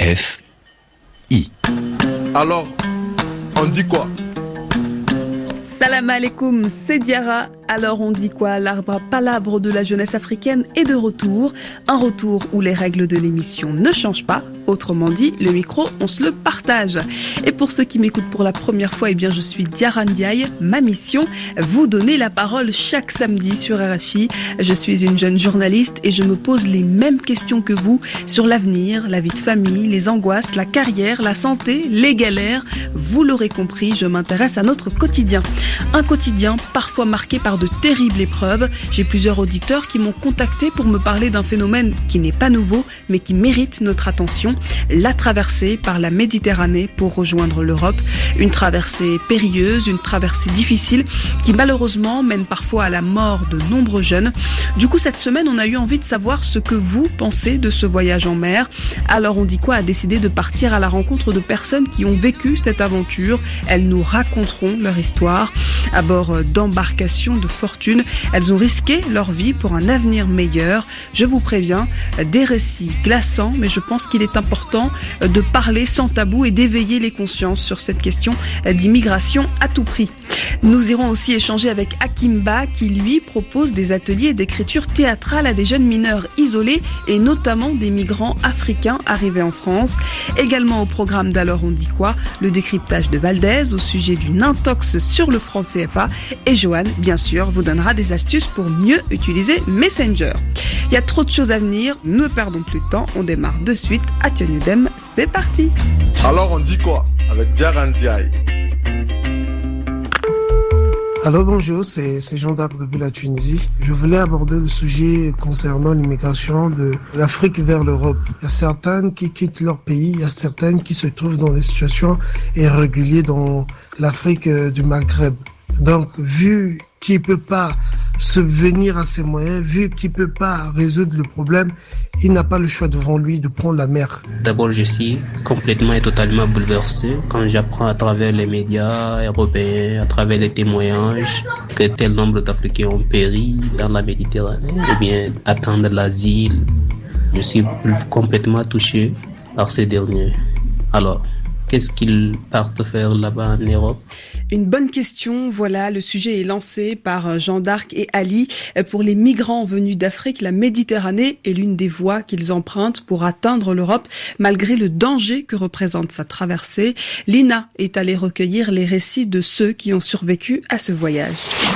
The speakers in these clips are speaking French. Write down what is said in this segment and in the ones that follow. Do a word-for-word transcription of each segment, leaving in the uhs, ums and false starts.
F I. Alors, on dit quoi? Salam alaikum, c'est Diara. Alors on dit quoi? L'arbre palabre de la jeunesse africaine est de retour. Un retour où les règles de l'émission ne changent pas. Autrement dit, le micro, on se le partage. Et pour ceux qui m'écoutent pour la première fois, eh bien je suis Diara Ndiaye. Ma mission, vous donner la parole chaque samedi sur R F I. Je suis une jeune journaliste et je me pose les mêmes questions que vous sur l'avenir, la vie de famille, les angoisses, la carrière, la santé, les galères. Vous l'aurez compris, je m'intéresse à notre quotidien. Un quotidien parfois marqué par de terribles épreuves. J'ai plusieurs auditeurs qui m'ont contacté pour me parler d'un phénomène qui n'est pas nouveau, mais qui mérite notre attention. La traversée par la Méditerranée pour rejoindre l'Europe. Une traversée périlleuse, une traversée difficile qui malheureusement mène parfois à la mort de nombreux jeunes. Du coup, cette semaine, on a eu envie de savoir ce que vous pensez de ce voyage en mer. Alors, on dit quoi a décidé de partir à la rencontre de personnes qui ont vécu cette aventure. Elles nous raconteront leur histoire. À bord d'embarcations de fortune, elles ont risqué leur vie pour un avenir meilleur. Je vous préviens, des récits glaçants, mais je pense qu'il est important de parler sans tabou et d'éveiller les consciences sur cette question d'immigration à tout prix. Nous irons aussi échanger avec Akimba qui lui propose des ateliers d'écriture théâtrale à des jeunes mineurs isolés et notamment des migrants africains arrivés en France. Également au programme d'Alors on dit quoi, le décryptage de Valdez au sujet d'une intox sur le franc C F A et Johan, bien sûr, vous donnera des astuces pour mieux utiliser Messenger. Il y a trop de choses à venir, ne perdons plus de temps, on démarre de suite. Ationnudem, c'est parti. Alors on dit quoi? Avec Diara Ndiaye. Alors bonjour, c'est, c'est Jean d'Arc depuis la Tunisie. Je voulais aborder le sujet concernant l'immigration de l'Afrique vers l'Europe. Il y a certaines qui quittent leur pays, il y a certaines qui se trouvent dans des situations irrégulières dans l'Afrique du Maghreb. Donc, vu qu'il peut pas subvenir à ses moyens, vu qu'il peut pas résoudre le problème, il n'a pas le choix devant lui de prendre la mer. D'abord, je suis complètement et totalement bouleversé quand j'apprends à travers les médias européens, à travers les témoignages, que tel nombre d'Africains ont péri dans la Méditerranée, ou bien attendent l'asile. Je suis complètement touché par ces derniers. Alors, qu'est-ce qu'ils partent faire là-bas en Europe? Une bonne question, voilà, le sujet est lancé par Jean d'Arc et Ali. Pour les migrants venus d'Afrique, la Méditerranée est l'une des voies qu'ils empruntent pour atteindre l'Europe, malgré le danger que représente sa traversée. Lina est allée recueillir les récits de ceux qui ont survécu à ce voyage.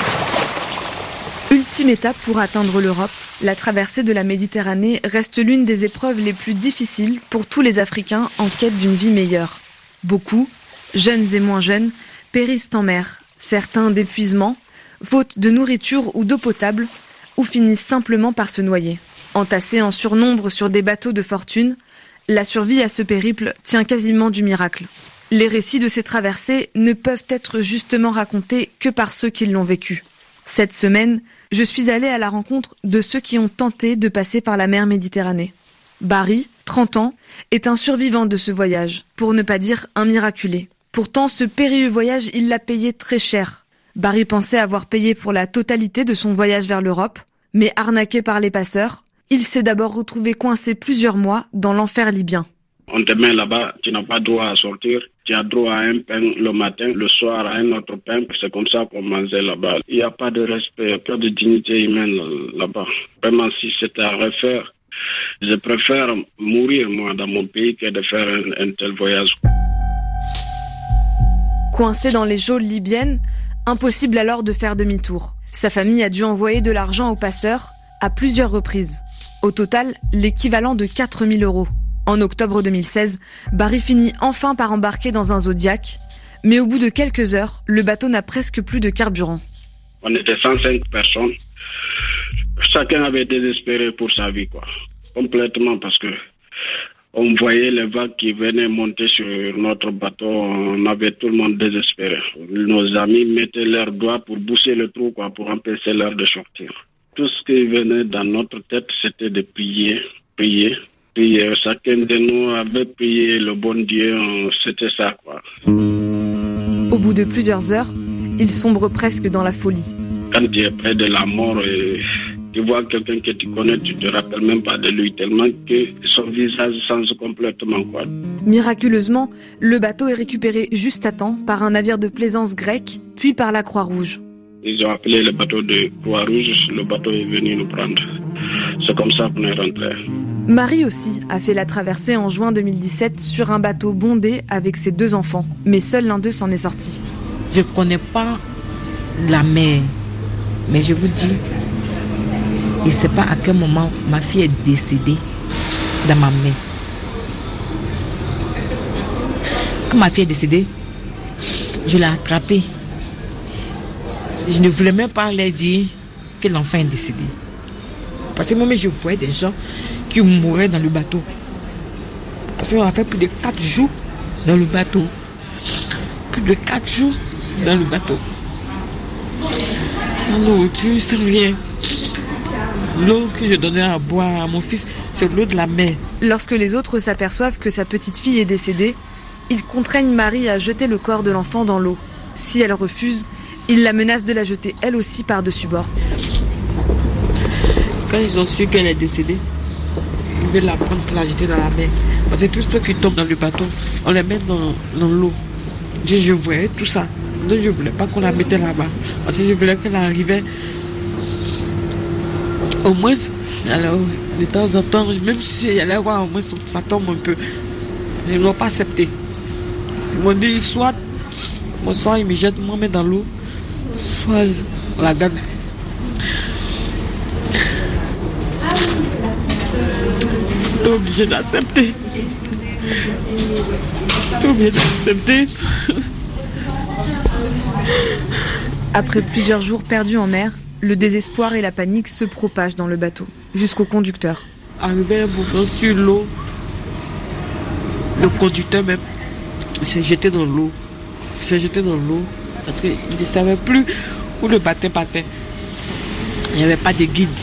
Ultime étape pour atteindre l'Europe, la traversée de la Méditerranée reste l'une des épreuves les plus difficiles pour tous les Africains en quête d'une vie meilleure. Beaucoup, jeunes et moins jeunes, périssent en mer, certains d'épuisement, faute de nourriture ou d'eau potable, ou finissent simplement par se noyer. Entassés en surnombre sur des bateaux de fortune, la survie à ce périple tient quasiment du miracle. Les récits de ces traversées ne peuvent être justement racontés que par ceux qui l'ont vécu. Cette semaine, je suis allée à la rencontre de ceux qui ont tenté de passer par la mer Méditerranée. Barry, trente ans, est un survivant de ce voyage, pour ne pas dire un miraculé. Pourtant, ce périlleux voyage, il l'a payé très cher. Barry pensait avoir payé pour la totalité de son voyage vers l'Europe, mais arnaqué par les passeurs, il s'est d'abord retrouvé coincé plusieurs mois dans l'enfer libyen. On te met là-bas, tu n'as pas droit à sortir, tu as droit à un pain le matin, le soir à un autre pain, c'est comme ça qu'on mangeait là-bas. Il n'y a pas de respect, pas de dignité humaine là-bas. Vraiment, si c'était à refaire, je préfère mourir, moi, dans mon pays que de faire un, un tel voyage. Coincé dans les geôles libyennes, impossible alors de faire demi-tour. Sa famille a dû envoyer de l'argent aux passeurs à plusieurs reprises. Au total, l'équivalent de quatre mille euros. En octobre deux mille seize, Barry finit enfin par embarquer dans un Zodiac, mais au bout de quelques heures, le bateau n'a presque plus de carburant. On était cent cinq personnes. Chacun avait désespéré pour sa vie, quoi. Complètement, parce que on voyait les vagues qui venaient monter sur notre bateau. On avait tout le monde désespéré. Nos amis mettaient leurs doigts pour boucher le trou, quoi, pour empêcher l'heure de sortir. Tout ce qui venait dans notre tête, c'était de prier, prier, prier. Chacun de nous avait prié le bon Dieu. C'était ça, quoi. Au bout de plusieurs heures, il sombre presque dans la folie. Quand tu es près de la mort, et Tu vois quelqu'un que tu connais, tu te rappelles même pas de lui tellement que son visage change complètement, quoi. Miraculeusement, le bateau est récupéré juste à temps par un navire de plaisance grec, puis par la Croix-Rouge. Ils ont appelé le bateau de Croix-Rouge, le bateau est venu nous prendre. C'est comme ça qu'on est rentré. Marie aussi a fait la traversée en juin deux mille dix-sept sur un bateau bondé avec ses deux enfants, mais seul l'un d'eux s'en est sorti. Je ne connais pas la mer, mais je vous dis, je ne sais pas à quel moment ma fille est décédée dans ma main. Quand ma fille est décédée, je l'ai attrapée. Je ne voulais même pas leur dire que l'enfant est décédé. Parce que moi, je voyais des gens qui mouraient dans le bateau. Parce qu'on a fait plus de quatre jours dans le bateau. Plus de quatre jours dans le bateau. Sans nourriture, sans rien. L'eau que je donnais à boire à mon fils, c'est l'eau de la mer. Lorsque les autres s'aperçoivent que sa petite fille est décédée, ils contraignent Marie à jeter le corps de l'enfant dans l'eau. Si elle refuse, ils la menacent de la jeter elle aussi par-dessus bord. Quand ils ont su qu'elle est décédée, ils veulent la prendre pour la jeter dans la mer. Parce que tous ceux qui tombent dans le bateau, on les met dans, dans l'eau. Je, je voyais tout ça. Donc je ne voulais pas qu'on la mette là-bas. Parce que je voulais qu'elle arrivait. Au moins, alors, de temps en temps, même si elle allait voir, au moins ça tombe un peu. Ils ne l'ont pas accepté. Ils m'ont dit, soit, moi, soit ils me jettent, moi, met dans l'eau, soit on la garde. T'es obligé d'accepter. T'es obligé d'accepter. Après plusieurs jours perdus en mer, le désespoir et la panique se propagent dans le bateau, jusqu'au conducteur. Arrivé un moment sur l'eau, le conducteur même s'est jeté dans l'eau. Il s'est jeté dans l'eau parce qu'il ne savait plus où le bateau partait. Il n'y avait pas de guide.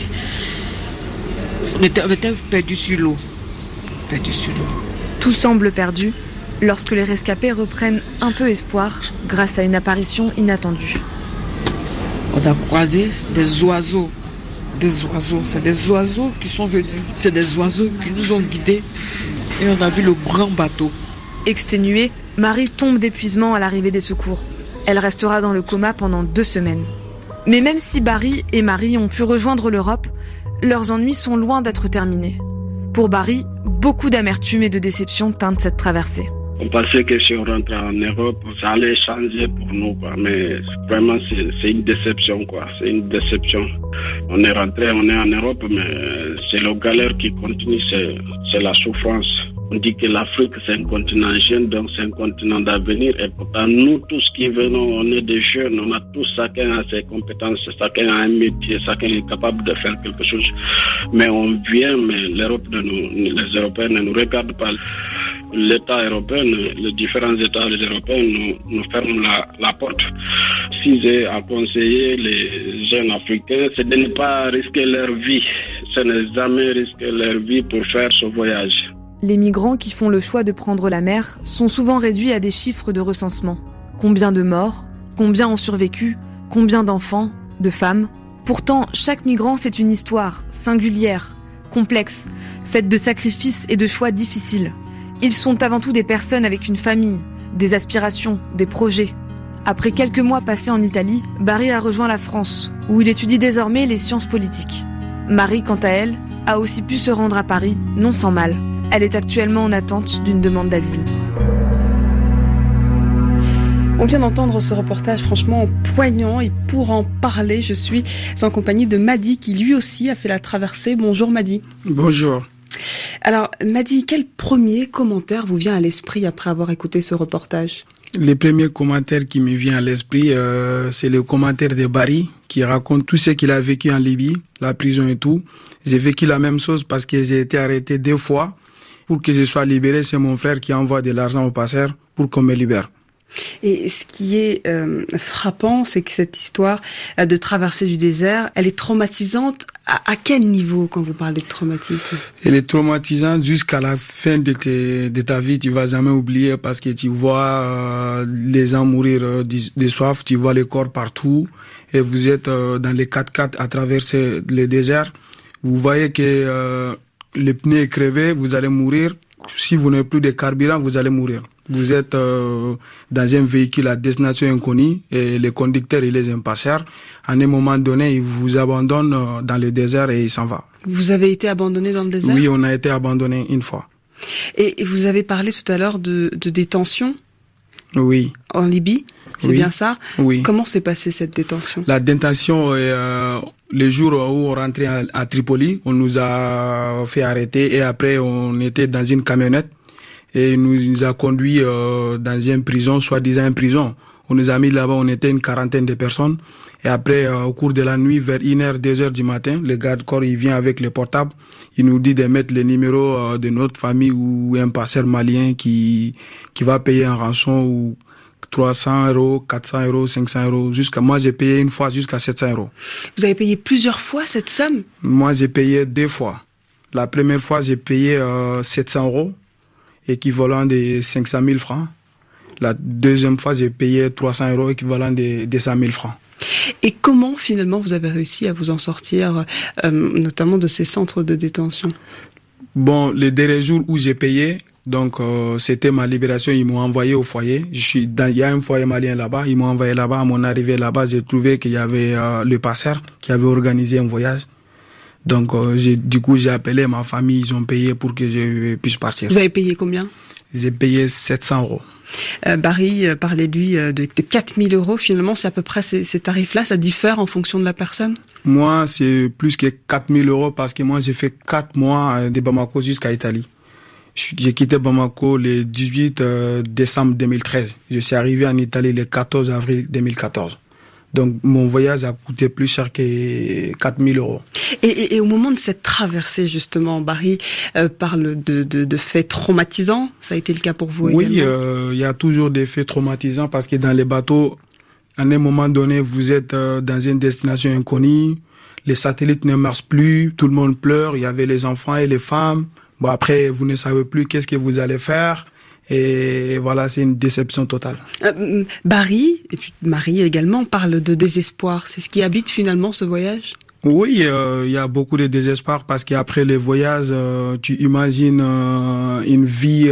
On était, on était perdus sur l'eau. Perdus sur l'eau. Tout semble perdu lorsque les rescapés reprennent un peu espoir grâce à une apparition inattendue. On a croisé des oiseaux. Des oiseaux. C'est des oiseaux qui sont venus. C'est des oiseaux qui nous ont guidés. Et on a vu le grand bateau. Exténuée, Marie tombe d'épuisement à l'arrivée des secours. Elle restera dans le coma pendant deux semaines. Mais même si Barry et Marie ont pu rejoindre l'Europe, leurs ennuis sont loin d'être terminés. Pour Barry, beaucoup d'amertume et de déception teintent cette traversée. On pensait que si on rentrait en Europe, ça allait changer pour nous, quoi. Mais vraiment, c'est, c'est une déception, quoi. C'est une déception. On est rentré, on est en Europe, mais c'est la galère qui continue, c'est, c'est la souffrance. On dit que l'Afrique, c'est un continent jeune, donc c'est un continent d'avenir. Et pourtant, nous tous qui venons, on est des jeunes, on a tous, chacun a ses compétences, chacun a un métier, chacun est capable de faire quelque chose. Mais on vient, mais l'Europe de nous, les Européens ne nous regardent pas. L'État européen, les différents États européens nous, nous ferment la, la porte. Si j'ai à conseiller les jeunes Africains, c'est de ne pas risquer leur vie. Ce n'est jamais risquer leur vie pour faire ce voyage. Les migrants qui font le choix de prendre la mer sont souvent réduits à des chiffres de recensement. Combien de morts ? Combien ont survécu ? Combien d'enfants ? De femmes ? Pourtant, chaque migrant, c'est une histoire singulière, complexe, faite de sacrifices et de choix difficiles. Ils sont avant tout des personnes avec une famille, des aspirations, des projets. Après quelques mois passés en Italie, Barry a rejoint la France, où il étudie désormais les sciences politiques. Marie, quant à elle, a aussi pu se rendre à Paris, non sans mal. Elle est actuellement en attente d'une demande d'asile. On vient d'entendre ce reportage franchement poignant et pour en parler, je suis en compagnie de Madi qui lui aussi a fait la traversée. Bonjour Madi. Bonjour. Alors Madi, quel premier commentaire vous vient à l'esprit après avoir écouté ce reportage ? Le premier commentaire qui me vient à l'esprit, euh, c'est le commentaire de Barry qui raconte tout ce qu'il a vécu en Libye, la prison et tout. J'ai vécu la même chose parce que j'ai été arrêté deux fois. Pour que je sois libéré, c'est mon frère qui envoie de l'argent au passeur pour qu'on me libère. Et ce qui est euh, frappant, c'est que cette histoire euh, de traversée du désert, elle est traumatisante. À, à quel niveau quand vous parlez de traumatisme? Elle est traumatisante jusqu'à la fin de, tes, de ta vie. Tu vas jamais oublier parce que tu vois euh, les gens mourir euh, de, de soif, tu vois les corps partout et vous êtes euh, dans les quatre-quatre à traverser le désert. Vous voyez que euh, le pneu est crevé, vous allez mourir. Si vous n'avez plus de carburant, vous allez mourir. Vous êtes euh, dans un véhicule à destination inconnue et les conducteurs et les impatients, à un moment donné, ils vous abandonnent euh, dans le désert et ils s'en vont. Vous avez été abandonné dans le désert? Oui, on a été abandonné une fois. Et, et vous avez parlé tout à l'heure de, de détention? Oui. En Libye, c'est oui. bien ça? Oui. Comment s'est passée cette détention? La détention, euh, le jour où on rentrait à, à Tripoli, on nous a fait arrêter et après on était dans une camionnette. Et il nous a conduit euh, dans une prison, soi-disant une prison. On nous a mis là-bas, on était une quarantaine de personnes. Et après, euh, au cours de la nuit, vers une heure, deux heures du matin, le garde-corps, il vient avec le portable. Il nous dit de mettre les numéros euh, de notre famille ou un passeur malien qui qui va payer en rançon ou trois cents euros, quatre cents euros, cinq cents euros. Jusqu'à, moi, j'ai payé une fois jusqu'à sept cents euros. Vous avez payé plusieurs fois cette somme? Moi, j'ai payé deux fois. La première fois, j'ai payé euh, sept cents euros. Équivalent de cinq cent mille francs. La deuxième fois, j'ai payé trois cents euros, équivalent de deux cent mille francs. Et comment, finalement, vous avez réussi à vous en sortir, euh, notamment de ces centres de détention? Bon, les derniers jours où j'ai payé, donc euh, c'était ma libération, ils m'ont envoyé au foyer. Je suis dans, il y a un foyer malien là-bas, ils m'ont envoyé là-bas. À mon arrivée là-bas, j'ai trouvé qu'il y avait euh, le passeur qui avait organisé un voyage. Donc, euh, j'ai, du coup, j'ai appelé ma famille, ils ont payé pour que je puisse partir. Vous avez payé combien? J'ai payé sept cents euros. Euh, Barry euh, parlait, lui, euh, de, de quatre mille euros. Finalement, c'est à peu près ces, ces tarifs-là. Ça diffère en fonction de la personne? Moi, c'est plus que quatre mille euros parce que moi, j'ai fait quatre mois de Bamako jusqu'à Italie. J'ai quitté Bamako le dix-huit décembre deux mille treize. Je suis arrivé en Italie le quatorze avril deux mille quatorze. Donc, mon voyage a coûté plus cher que quatre mille euros. Et, et, et au moment de cette traversée, justement, Barry euh, parle de, de, de faits traumatisants. Ça a été le cas pour vous oui, également? Oui, euh, il y a toujours des faits traumatisants parce que dans les bateaux, à un moment donné, vous êtes euh, dans une destination inconnue, les satellites ne marchent plus, tout le monde pleure, il y avait les enfants et les femmes. Bon, après, vous ne savez plus qu'est-ce que vous allez faire. Et voilà, c'est une déception totale. Euh, Barry, et puis Marie également, parle de désespoir. C'est ce qui habite finalement ce voyage? Oui, il euh, y a beaucoup de désespoir parce qu'après les voyages, euh, tu imagines euh, une vie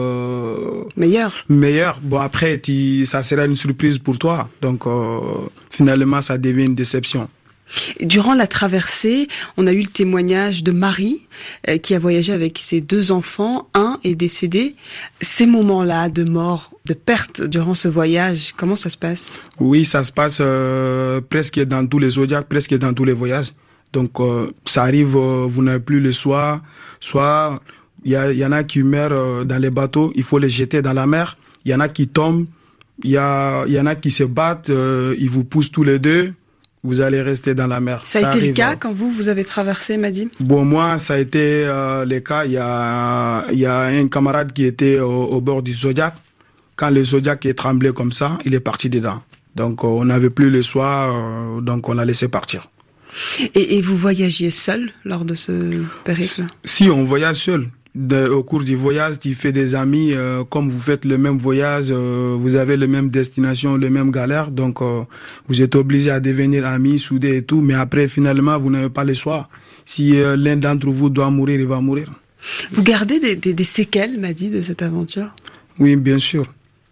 euh, meilleure. Meilleure. Bon, après, tu, ça sera une surprise pour toi. Donc, euh, finalement, ça devient une déception. Durant la traversée, on a eu le témoignage de Marie euh, qui a voyagé avec ses deux enfants. Un est décédé. Ces moments-là de mort, de perte durant ce voyage, comment ça se passe? Oui, ça se passe euh, presque dans tous les zodiacs, presque dans tous les voyages. Donc, euh, ça arrive, euh, vous n'avez plus le soir. Soit, il y, y en a qui meurent euh, dans les bateaux, il faut les jeter dans la mer. Il y en a qui tombent, il y, y en a qui se battent, euh, ils vous poussent tous les deux. Vous allez rester dans la mer. Ça a ça été arrive, le cas hein. quand vous, vous avez traversé, Madim? Bon, moi, ça a été euh, le cas. Il y a, il y a un camarade qui était au, au bord du Zodiac. Quand le Zodiac est tremblé comme ça, il est parti dedans. Donc, euh, on n'avait plus le soir, euh, donc on l'a laissé partir. Et, et vous voyagiez seul lors de ce périple? Si, on voyage seul. De, au cours du voyage, tu fais des amis, euh, comme vous faites le même voyage, euh, vous avez les mêmes destinations, les mêmes galères, donc euh, vous êtes obligés à devenir amis, soudés et tout, mais après, finalement, vous n'avez pas le choix. Si euh, l'un d'entre vous doit mourir, il va mourir. Vous gardez des, des, des séquelles, m'a dit, de cette aventure? Oui, bien sûr.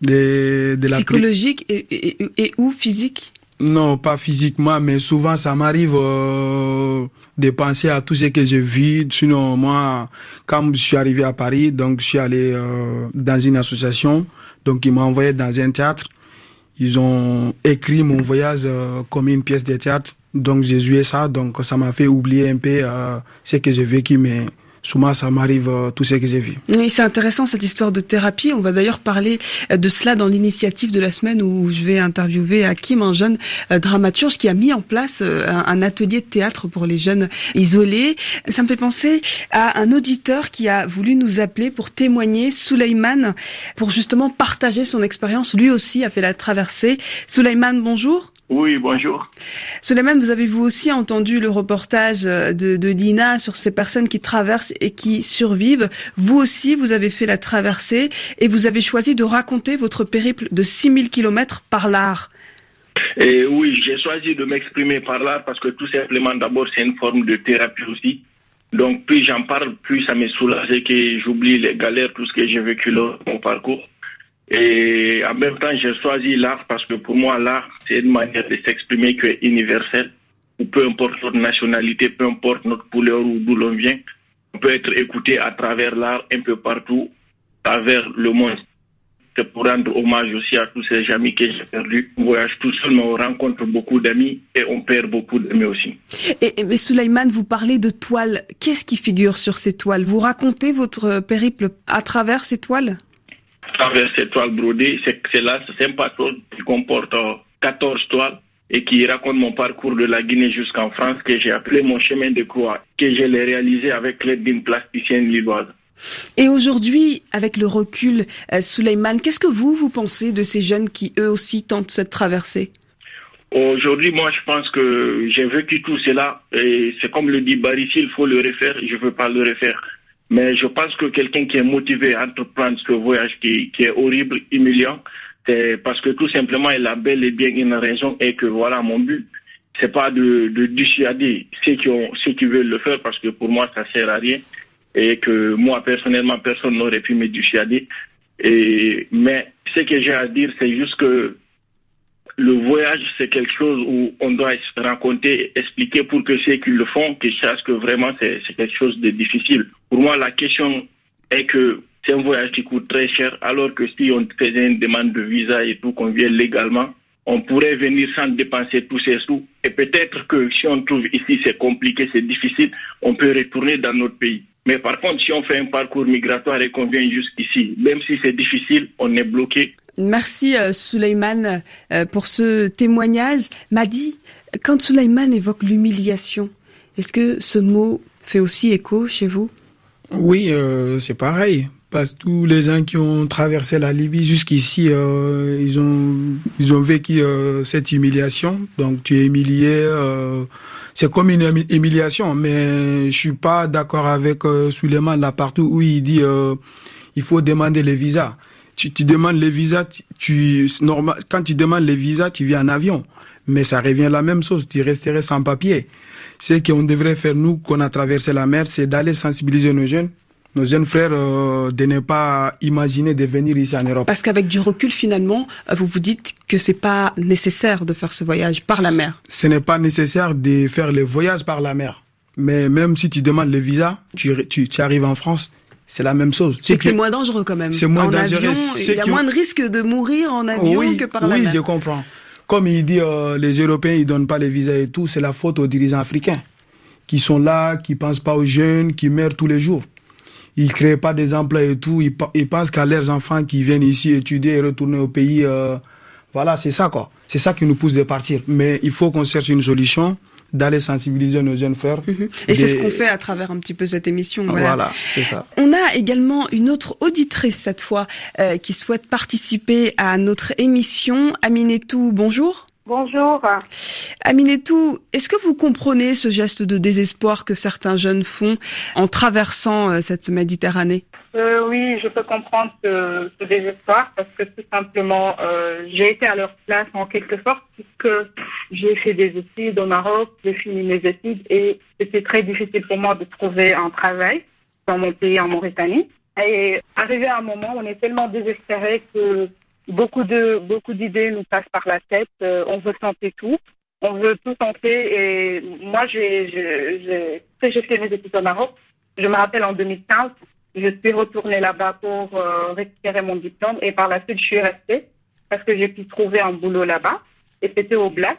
Des, de psychologiques la... et, et, et, et ou physiques? Non, pas physiquement, mais souvent ça m'arrive euh, de penser à tout ce que j'ai vu. Sinon, moi, quand je suis arrivé à Paris, donc je suis allé euh, dans une association. Donc, ils m'ont envoyé dans un théâtre. Ils ont écrit mon voyage euh, comme une pièce de théâtre. Donc, j'ai joué ça. Donc, ça m'a fait oublier un peu euh, ce que j'ai vécu. Mais souvent ça m'arrive euh, tout ce que j'ai vu. Oui, c'est intéressant cette histoire de thérapie. On va d'ailleurs parler de cela dans l'initiative de la semaine où je vais interviewer Hakim, un jeune euh, dramaturge qui a mis en place euh, un, un atelier de théâtre pour les jeunes isolés. Ça me fait penser à un auditeur qui a voulu nous appeler pour témoigner, Souleymane, pour justement partager son expérience. Lui aussi a fait la traversée. Souleymane, bonjour. Oui, bonjour. Souleymane, vous avez vous aussi entendu le reportage de, de Lina sur ces personnes qui traversent et qui survivent. Vous aussi, vous avez fait la traversée et vous avez choisi de raconter votre périple de six mille kilomètres par l'art. Et oui, j'ai choisi de m'exprimer par l'art parce que tout simplement, d'abord, c'est une forme de thérapie aussi. Donc, plus j'en parle, plus ça me soulage et que j'oublie les galères, tout ce que j'ai vécu dans mon parcours. Et en même temps, j'ai choisi l'art parce que pour moi, l'art, c'est une manière de s'exprimer qui est universelle. Peu importe notre nationalité, peu importe notre couleur ou d'où l'on vient, on peut être écouté à travers l'art un peu partout, à travers le monde. C'est pour rendre hommage aussi à tous ces amis que j'ai perdus. On voyage tout seul, mais on rencontre beaucoup d'amis et on perd beaucoup d'amis aussi. Et, mais Souleymane, vous parlez de toiles. Qu'est-ce qui figure sur ces toiles? Vous racontez votre périple à travers ces toiles? À travers ces toiles brodées, c'est, c'est là, c'est un patrol qui comporte euh, quatorze toiles et qui raconte mon parcours de la Guinée jusqu'en France, que j'ai appelé mon chemin de croix, que je l'ai réalisé avec l'aide d'une plasticienne lilloise. Et aujourd'hui, avec le recul, euh, Souleymane, qu'est-ce que vous, vous pensez de ces jeunes qui, eux aussi, tentent cette traversée? Aujourd'hui, moi, je pense que j'ai vécu tout cela et c'est comme le dit Barry, s'il faut le refaire, je ne veux pas le refaire. Mais je pense que quelqu'un qui est motivé à entreprendre ce voyage qui, qui est horrible, humiliant, c'est parce que tout simplement, il a bel et bien une raison et que voilà, mon but, c'est pas de, de dissuader ceux qui ont, ceux qui veulent le faire parce que pour moi, ça sert à rien et que moi, personnellement, personne n'aurait pu me dissuader. Et, mais ce que j'ai à dire, c'est juste que le voyage, c'est quelque chose où on doit se raconter, expliquer pour que ceux qui le font, qu'ils sachent que vraiment c'est, c'est quelque chose de difficile. Pour moi, la question est que c'est un voyage qui coûte très cher, alors que si on faisait une demande de visa et tout, qu'on vient légalement, on pourrait venir sans dépenser tous ces sous. Et peut-être que si on trouve ici c'est compliqué, c'est difficile, on peut retourner dans notre pays. Mais par contre, si on fait un parcours migratoire et qu'on vient jusqu'ici, même si c'est difficile, on est bloqué. Merci euh, Souleymane euh, pour ce témoignage. Madi, quand Souleymane évoque l'humiliation, est-ce que ce mot fait aussi écho chez vous? Oui, euh, c'est pareil. Parce que tous les gens qui ont traversé la Libye jusqu'ici, euh, ils ont ils ont vécu euh, cette humiliation. Donc tu es humilié, euh, c'est comme une humiliation. Mais je suis pas d'accord avec euh, Souleymane là partout où il dit euh, il faut demander les visas. Tu, tu demandes les visas, tu, tu normal quand tu demandes les visas, tu viens en avion. Mais ça revient la même chose. Tu resterais sans papier. Ce qu'on devrait faire nous, qu'on a traversé la mer, c'est d'aller sensibiliser nos jeunes. Nos jeunes frères, euh, de ne pas imaginer de venir ici en Europe. Parce qu'avec du recul, finalement, vous vous dites que c'est pas nécessaire de faire ce voyage par la mer. Ce n'est pas nécessaire de faire le voyage par la mer. Mais même si tu demandes le visa, tu, tu, tu arrives en France, c'est la même chose. C'est que, que c'est moins dangereux quand même. C'est moins en dangereux. Avion, il y a moins ont... de risques de mourir en avion oui, que par oui, la mer. Oui, je comprends. Comme il dit, euh, les Européens, ils donnent pas les visas et tout, c'est la faute aux dirigeants africains qui sont là, qui pensent pas aux jeunes, qui meurent tous les jours. Ils créent pas des emplois et tout. Ils, ils pensent qu'à leurs enfants qui viennent ici étudier et retourner au pays. Euh, voilà, c'est ça quoi. C'est ça qui nous pousse de partir. Mais il faut qu'on cherche une solution, d'aller sensibiliser nos jeunes frères. Mmh. Et des... c'est ce qu'on fait à travers un petit peu cette émission. Voilà, voilà c'est ça. On a également une autre auditrice cette fois euh, qui souhaite participer à notre émission. Aminetou, bonjour. Bonjour. Aminetou, est-ce que vous comprenez ce geste de désespoir que certains jeunes font en traversant euh, cette Méditerranée? euh, Oui, je peux comprendre ce, ce désespoir parce que tout simplement, euh, j'ai été à leur place en quelque sorte puisque j'ai fait des études au Maroc, j'ai fini mes études et c'était très difficile pour moi de trouver un travail dans mon pays, en Mauritanie. Et arrivé à un moment, on est tellement désespéré que Beaucoup de beaucoup d'idées nous passent par la tête. Euh, on veut tenter tout, on veut tout tenter. Et moi, j'ai j'ai j'ai, j'ai fait mes études au Maroc. Je me rappelle en deux mille quinze, je suis retournée là-bas pour euh, récupérer mon diplôme. Et par la suite, je suis restée parce que j'ai pu trouver un boulot là-bas. Et c'était au Black.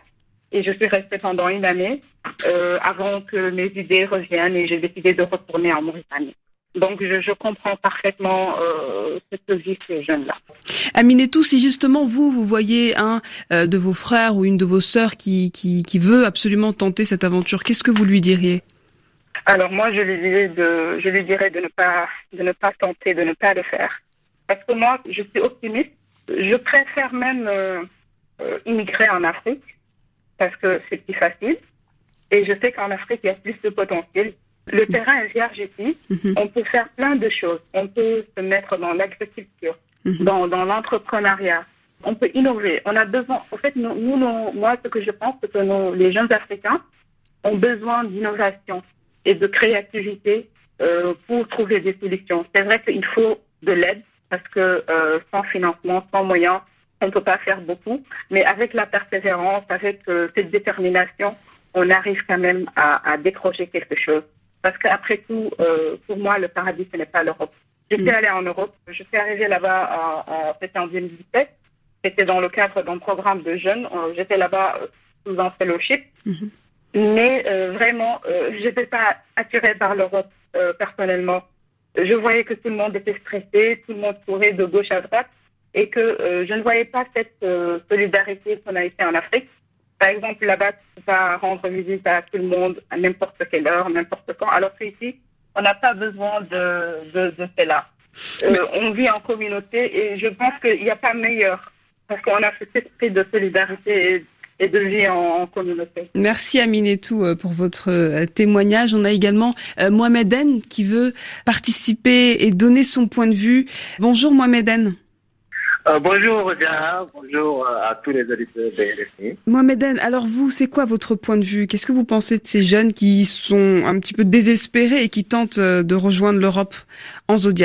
et je suis restée pendant une année euh, avant que mes idées reviennent et j'ai décidé de retourner en Mauritanie. Donc, je, je comprends parfaitement euh, ce que vivent ces jeunes-là. Aminetou, si justement vous, vous voyez un euh, de vos frères ou une de vos sœurs qui, qui, qui veut absolument tenter cette aventure, qu'est-ce que vous lui diriez ? Alors moi, je lui dirais de, je lui dirais de ne pas, de ne pas tenter, de ne pas le faire. Parce que moi, je suis optimiste. Je préfère même euh, euh, immigrer en Afrique parce que c'est plus facile. Et je sais qu'en Afrique, il y a plus de potentiel. Le terrain est vierge ici. Mm-hmm. On peut faire plein de choses. On peut se mettre dans l'agriculture, mm-hmm. dans, dans l'entrepreneuriat. On peut innover. On a besoin. En fait, nous, nous, nous moi, ce que je pense, c'est que nous, les jeunes Africains ont besoin d'innovation et de créativité euh, pour trouver des solutions. C'est vrai qu'il faut de l'aide parce que euh, sans financement, sans moyens, on ne peut pas faire beaucoup. Mais avec la persévérance, avec euh, cette détermination, on arrive quand même à, à décrocher quelque chose. Parce qu'après tout, euh, pour moi, le paradis, ce n'est pas l'Europe. Je suis mmh. allée en Europe. Je suis arrivée là-bas, en, en, c'était en deux mille dix-sept. C'était dans le cadre d'un programme de jeunes. J'étais là-bas euh, sous un fellowship. Mmh. Mais euh, vraiment, euh, je n'étais pas attirée par l'Europe euh, personnellement. Je voyais que tout le monde était stressé, tout le monde courait de gauche à droite et que euh, je ne voyais pas cette euh, solidarité qu'on a été en Afrique. Par exemple, là-bas, tu peux pas rendre visite à tout le monde à n'importe quelle heure, n'importe quand, alors qu'ici, on n'a pas besoin de, de, de cela. Euh, on vit en communauté et je pense qu'il n'y a pas meilleur parce qu'on a cet esprit de solidarité et et de vie en, en communauté. Merci Aminetou pour votre euh, témoignage. On a également euh, Mohamed En qui veut participer et donner son point de vue. Bonjour Mohamed En. Euh, bonjour Diana, bonjour à tous les auditeurs de R F I. Mohamed En, alors vous, c'est quoi votre point de vue ? Qu'est-ce que vous pensez de ces jeunes qui sont un petit peu désespérés et qui tentent de rejoindre l'Europe en Zodiac ?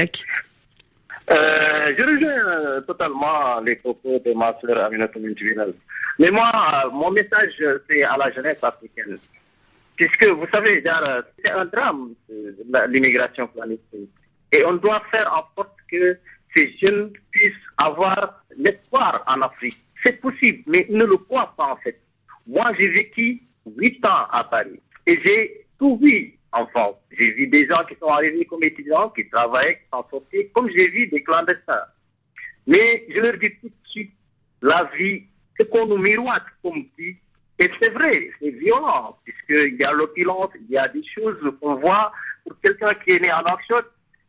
Euh, je rejoins euh, totalement les propos de ma sœur Aminetou Mintivinal. Mais moi, euh, mon message, c'est à la jeunesse africaine. Puisque, vous savez, genre, c'est un drame, euh, l'immigration clandestine. Et on doit faire en sorte que ces jeunes puissent avoir l'espoir en Afrique. C'est possible, mais ils ne le croient pas en fait. Moi, j'ai vécu huit ans à Paris. Et j'ai tout vu en France. J'ai vu des gens qui sont arrivés comme étudiants, qui travaillaient, qui sont sortis, comme j'ai vu des clandestins. Mais je leur dis tout de suite, la vie, c'est qu'on nous miroite comme dit. Et c'est vrai, c'est violent, puisqu'il y a l'opulence, il y a des choses qu'on voit. Pour quelqu'un qui est né en action,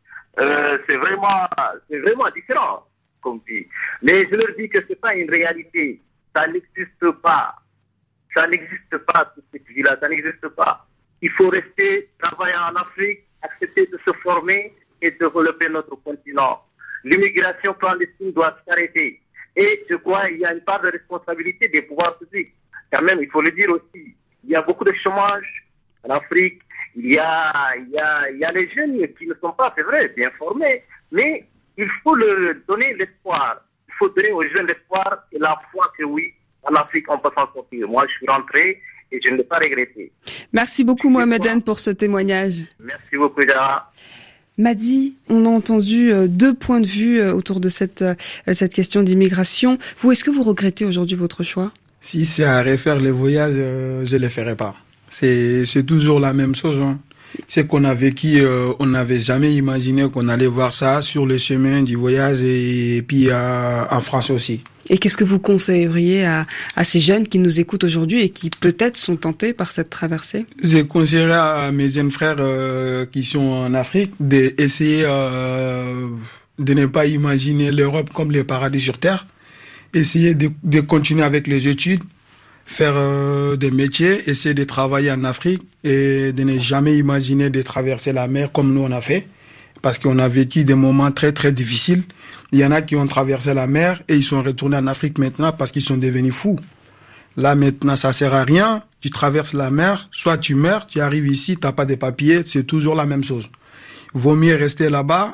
euh, c'est vraiment, c'est vraiment différent, comme dit. Mais je leur dis que c'est pas une réalité. Ça n'existe pas. Ça n'existe pas, toute cette vie-là, ça n'existe pas. Il faut rester, travailler en Afrique, accepter de se former et de développer notre continent. L'immigration clandestine doit s'arrêter. Et je crois qu'il y a une part de responsabilité des pouvoirs publics. Quand même, il faut le dire aussi. Il y a beaucoup de chômage en Afrique. Il y a, il y a, il y a les jeunes qui ne sont pas, c'est vrai, bien formés. Mais il faut leur donner l'espoir. Il faut donner aux jeunes l'espoir et la foi que oui, en Afrique, on peut s'en sortir. Moi, je suis rentré et je ne l'ai pas regretté. Merci beaucoup, Mohamed En, pour ce témoignage. Merci beaucoup, Jara. Madi, on a entendu deux points de vue autour de cette, cette question d'immigration. Vous, est-ce que vous regrettez aujourd'hui votre choix ? Si c'est à refaire les voyages, euh, je ne les ferai pas. C'est, c'est toujours la même chose. Hein. C'est qu'on a vécu, euh, on n'avait jamais imaginé qu'on allait voir ça sur le chemin du voyage et, et puis euh, en France aussi. Et qu'est-ce que vous conseilleriez à, à ces jeunes qui nous écoutent aujourd'hui et qui peut-être sont tentés par cette traversée ? Je conseillerais à mes jeunes frères euh, qui sont en Afrique d'essayer euh, de ne pas imaginer l'Europe comme le paradis sur Terre. Essayer de, de continuer avec les études, faire euh, des métiers, essayer de travailler en Afrique et de ne jamais imaginer de traverser la mer comme nous on a fait. Parce qu'on a vécu des moments très très difficiles. Il y en a qui ont traversé la mer et ils sont retournés en Afrique maintenant parce qu'ils sont devenus fous. Là maintenant ça sert à rien, tu traverses la mer, soit tu meurs, tu arrives ici, t'as pas de papiers, c'est toujours la même chose. Vaut mieux rester là-bas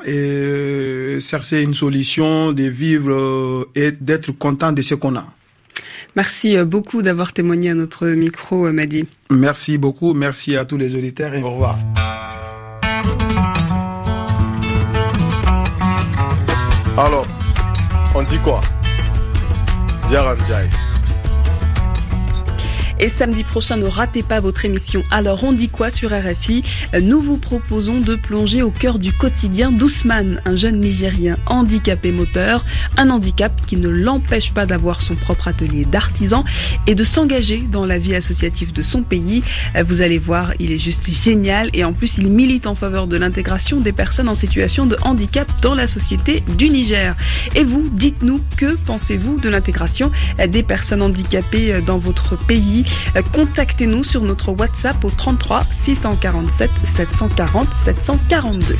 et chercher une solution, de vivre et d'être content de ce qu'on a. Merci beaucoup d'avoir témoigné à notre micro, Madi. Merci beaucoup, merci à tous les auditeurs et au revoir. Alors, on dit quoi? Diarra Ndiaye. Et samedi prochain, ne ratez pas votre émission Alors on dit quoi sur R F I. Nous vous proposons de plonger au cœur du quotidien d'Ousmane, un jeune Nigérien handicapé moteur, un handicap qui ne l'empêche pas d'avoir son propre atelier d'artisan et de s'engager dans la vie associative de son pays. Vous allez voir, il est juste génial et en plus il milite en faveur de l'intégration des personnes en situation de handicap dans la société du Niger. Et vous, dites-nous, que pensez-vous de l'intégration des personnes handicapées dans votre pays? Contactez-nous sur notre WhatsApp au trente-trois six cent quarante-sept sept cent quarante sept cent quarante-deux.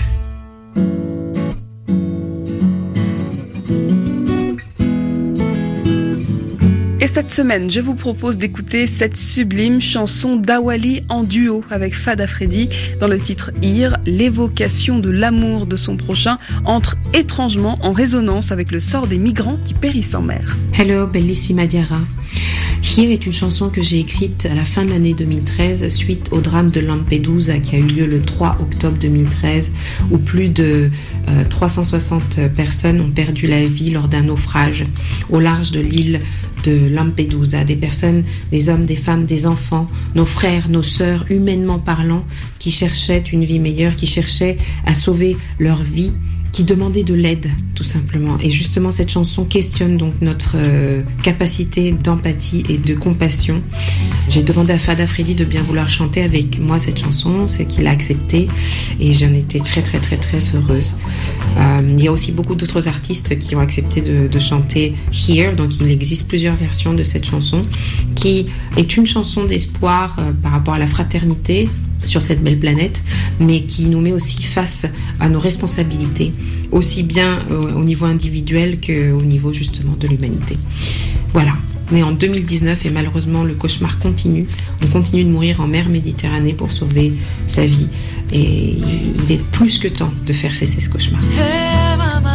Et cette semaine, je vous propose d'écouter cette sublime chanson d'Awali en duo avec Fada Freddy. Dans le titre Ir, l'évocation de l'amour de son prochain entre étrangement en résonance avec le sort des migrants qui périssent en mer. Hello, bellissima Diarra. Here est une chanson que j'ai écrite à la fin de l'année deux mille treize suite au drame de Lampedusa qui a eu lieu le trois octobre deux mille treize où plus de euh, trois cent soixante personnes ont perdu la vie lors d'un naufrage au large de l'île de Lampedusa. Des personnes, des hommes, des femmes, des enfants, nos frères, nos sœurs, humainement parlant, qui cherchaient une vie meilleure, qui cherchaient à sauver leur vie, qui demandaient de l'aide, tout simplement. Et justement, cette chanson questionne donc notre euh, capacité d'empathie et de compassion. J'ai demandé à Fada Freddy de bien vouloir chanter avec moi cette chanson, ce qu'il a accepté, et j'en étais très très très très heureuse. Euh, il y a aussi beaucoup d'autres artistes qui ont accepté de, de chanter Here, donc il existe plusieurs versions de cette chanson, qui est une chanson d'espoir euh, par rapport à la fraternité sur cette belle planète, mais qui nous met aussi face à nos responsabilités, aussi bien euh, au niveau individuel qu'au niveau justement de l'humanité. Voilà. Mais en deux mille dix-neuf, et malheureusement le cauchemar continue, on continue de mourir en mer Méditerranée pour sauver sa vie. Et il est plus que temps de faire cesser ce cauchemar. Hey, mama.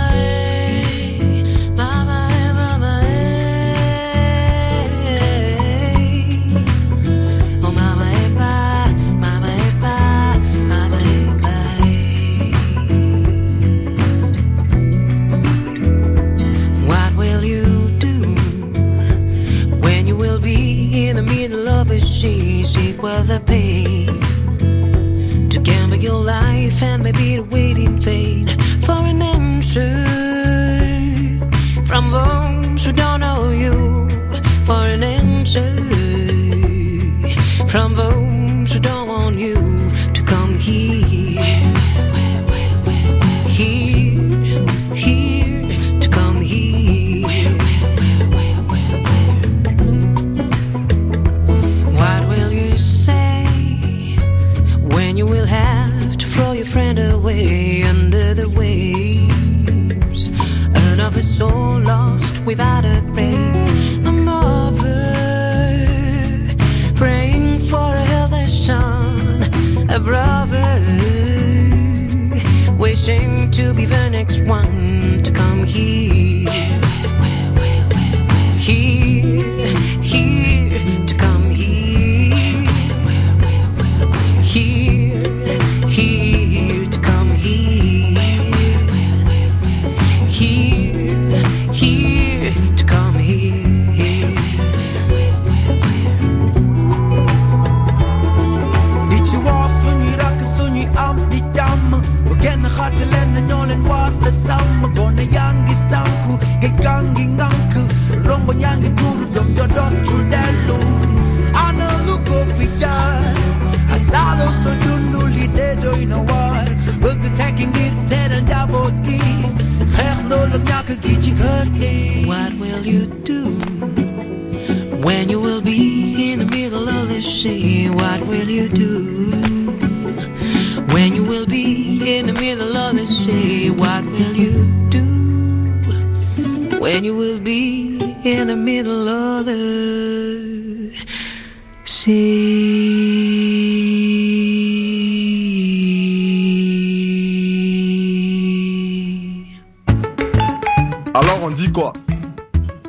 Well, the pain to gamble your life and maybe to wait in vain for an answer from those who don't know you, for an answer from those who don't want you to come here, here, here, to come here. What will you say when you will have to throw your friend away under the waves? Another soul lost without a grave. A mother praying for a healthy son. A brother wishing to be the next one to come here. Here, here, to come here. Here, here, to come here. Here, here, to come here. Did you all soon you rock soon you am the jam? Again, the heart to lend and all and what the sound. Gonna yangi sanku, get gangi ganku. Rombo yangi turu, dum your dot to delu. Anna look of it. Asalo so dundu li dedo in a war. We're attacking it, Ted and Jaboti. What will you do when you will be in the middle of the sea? What will you do when you will be in the middle of the sea? What will you do when you will be in the middle of the sea? Alors on dit quoi?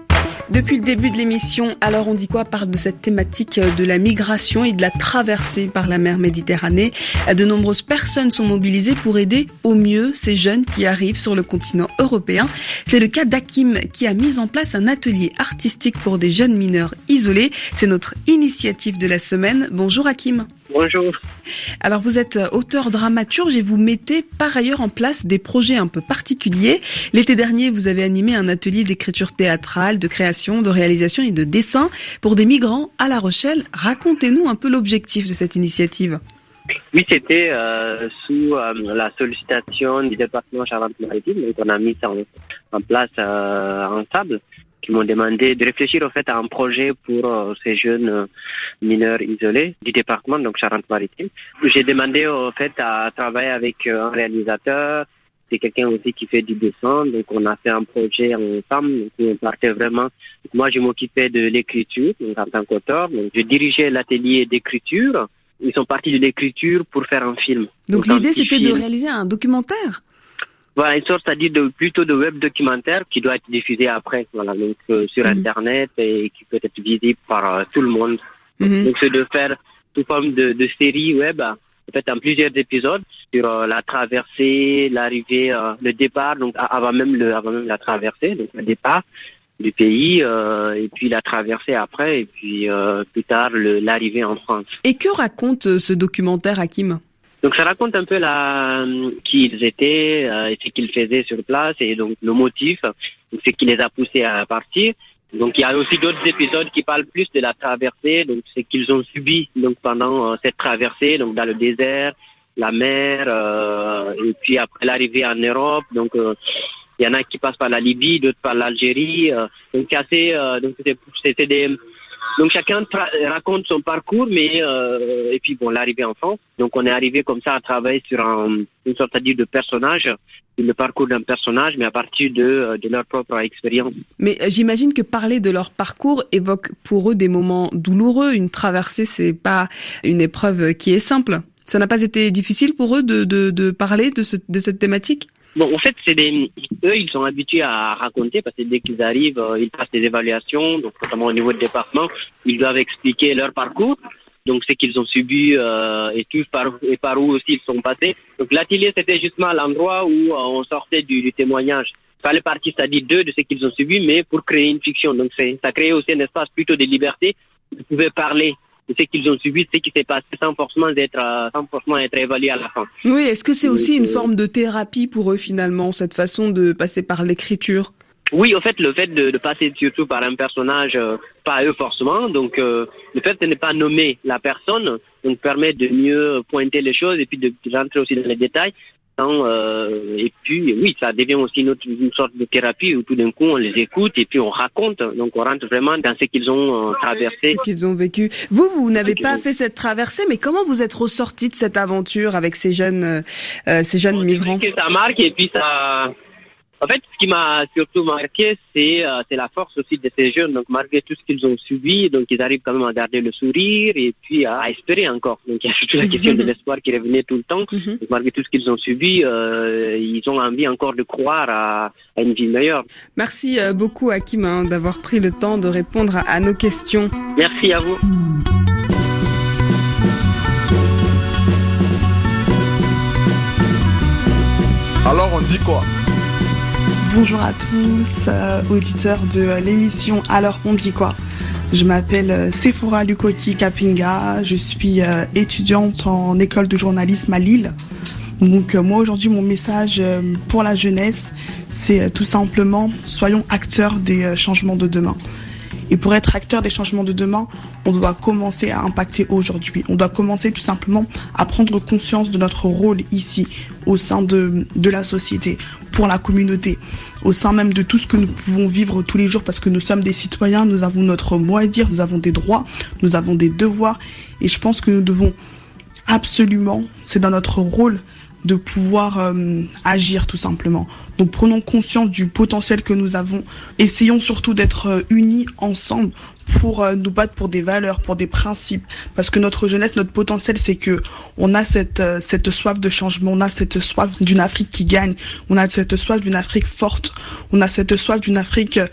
Depuis le début de l'émission, Alors on dit quoi parle de cette thématique de la migration et de la traversée par la mer Méditerranée. De nombreuses personnes sont mobilisées pour aider au mieux ces jeunes qui arrivent sur le continent européen. C'est le cas d'Hakim qui a mis en place un atelier artistique pour des jeunes mineurs isolés. C'est notre initiative de la semaine. Bonjour Hakim. Bonjour. Alors vous êtes auteur dramaturge et vous mettez par ailleurs en place des projets un peu particuliers. L'été dernier, vous avez animé un atelier d'écriture théâtrale, de création, de réalisation et de dessin pour des migrants à La Rochelle. Racontez-nous un peu l'objectif de cette initiative. Oui, c'était euh, sous euh, la sollicitation du département Charente-Maritime. Donc on a mis ça en, en place euh, ensemble, qui m'ont demandé de réfléchir au fait à un projet pour euh, ces jeunes euh, mineurs isolés du département, donc Charente-Maritime. J'ai demandé au fait à travailler avec euh, un réalisateur, c'est quelqu'un aussi qui fait du dessin, donc on a fait un projet ensemble, donc on partait vraiment. Moi, je m'occupais de l'écriture, donc en tant qu'auteur, donc je dirigeais l'atelier d'écriture. Ils sont partis de l'écriture pour faire un film. Donc, donc l'idée, c'était film. de réaliser un documentaire. Voilà, une sorte, c'est-à-dire de, plutôt de web documentaire qui doit être diffusé après, voilà, donc euh, sur mmh. Internet et qui peut être visible par euh, tout le monde. Mmh. Donc c'est de faire sous forme de, de série web, en fait, en plusieurs épisodes sur euh, la traversée, l'arrivée, euh, le départ, donc avant même le, avant même la traversée, donc le départ du pays euh, et puis la traversée après et puis euh, plus tard le, l'arrivée en France. Et que raconte ce documentaire, Hakim ? Donc ça raconte un peu la, qui ils étaient, euh, et ce qu'ils faisaient sur place et donc le motif, ce qui les a poussés à partir. Donc il y a aussi d'autres épisodes qui parlent plus de la traversée, donc ce qu'ils ont subi donc pendant euh, cette traversée, donc dans le désert, la mer, euh, et puis après l'arrivée en Europe. Donc euh, il y en a qui passent par la Libye, d'autres par l'Algérie. Euh, donc assez, euh, donc c'est, c'était des Donc chacun tra- raconte son parcours, mais euh, et puis bon, l'arrivée en France. Donc on est arrivé comme ça à travailler sur un, une sorte dire de personnage, le parcours d'un personnage, mais à partir de, de leur propre expérience. Mais j'imagine que parler de leur parcours évoque pour eux des moments douloureux. Une traversée, c'est pas une épreuve qui est simple. Ça n'a pas été difficile pour eux de, de, de parler de, ce, de cette thématique ? Bon, en fait, c'est des, eux, ils sont habitués à raconter parce que dès qu'ils arrivent, euh, ils passent des évaluations, donc notamment au niveau du département, ils doivent expliquer leur parcours, donc ce qu'ils ont subi euh, et tout par et par où aussi ils sont passés. Donc l'atelier, c'était justement l'endroit où euh, on sortait du, du témoignage. Il fallait partir, c'est-à-dire d'eux, de ce qu'ils ont subi, mais pour créer une fiction. Donc c'est, ça crée aussi un espace plutôt de liberté. Ils pouvaient parler de ce qu'ils ont subi, ce qui s'est passé sans forcément être, sans forcément être évalué à la fin. Oui, est-ce que c'est aussi une forme de thérapie pour eux finalement, cette façon de passer par l'écriture ? Oui, au fait, le fait de, de passer surtout par un personnage, euh, pas eux forcément, donc euh, le fait de ne pas nommer la personne, donc permet de mieux pointer les choses et puis de, de rentrer aussi dans les détails. Euh, et puis, oui, ça devient aussi une, autre, une sorte de thérapie où tout d'un coup on les écoute et puis on raconte. Donc on rentre vraiment dans ce qu'ils ont euh, traversé. Ce qu'ils ont vécu. Vous, vous n'avez okay. pas fait cette traversée, mais comment vous êtes ressorti de cette aventure avec ces jeunes, euh, ces jeunes bon, migrants ? Que ça marque et puis ça. En fait, ce qui m'a surtout marqué, c'est, euh, c'est la force aussi de ces jeunes. Donc, malgré tout ce qu'ils ont subi, donc ils arrivent quand même à garder le sourire et puis à, à espérer encore. Donc, il y a surtout la question de l'espoir qui revenait tout le temps. Donc, malgré tout ce qu'ils ont subi, euh, ils ont envie encore de croire à, à une vie meilleure. Merci beaucoup, Hakim, hein, d'avoir pris le temps de répondre à, à nos questions. Merci à vous. Alors, on dit quoi ? Bonjour à tous, euh, auditeurs de euh, l'émission Alors on dit quoi ? Je m'appelle euh, Sephora Lukoki Kapinga, je suis euh, étudiante en école de journalisme à Lille. Donc euh, moi aujourd'hui mon message euh, pour la jeunesse, c'est euh, tout simplement soyons acteurs des euh, changements de demain. Et pour être acteur des changements de demain, on doit commencer à impacter aujourd'hui. On doit commencer tout simplement à prendre conscience de notre rôle ici, au sein de, de la société, pour la communauté, au sein même de tout ce que nous pouvons vivre tous les jours parce que nous sommes des citoyens, nous avons notre mot à dire, nous avons des droits, nous avons des devoirs. Et je pense que nous devons absolument, c'est dans notre rôle, de pouvoir euh, agir tout simplement. Donc prenons conscience du potentiel que nous avons. Essayons surtout d'être euh, unis ensemble pour euh, nous battre pour des valeurs, pour des principes. Parce que notre jeunesse, notre potentiel, c'est que on a cette euh, cette soif de changement, on a cette soif d'une Afrique qui gagne, on a cette soif d'une Afrique forte, on a cette soif d'une Afrique